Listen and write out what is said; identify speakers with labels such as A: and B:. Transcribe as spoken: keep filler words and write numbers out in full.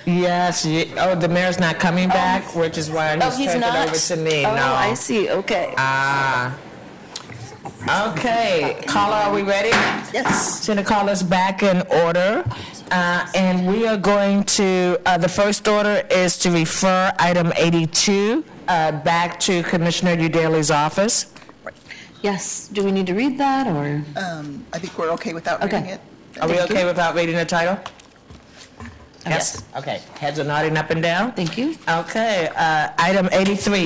A: Yes, ye- oh, the mayor's not coming back, which is why
B: Oh,
A: he's
B: he's
A: turned it
B: not?
A: over to me.
B: Oh,
A: No.
B: I see, okay.
A: Ah. Okay, caller, are we ready?
B: Yes.
A: Gonna call us back in order. Uh, and we are going to, uh, the first order is to refer item eighty-two uh, back to Commissioner Udaley's office.
B: Yes, do we need to read that, or?
C: Um, I think we're okay without
B: Okay.
C: reading it.
A: Are we
B: Thank
A: okay
B: you.
A: without reading the title?
B: Yes.
A: Okay, heads are nodding up and down.
B: Thank you.
A: Okay, uh, item eighty-three,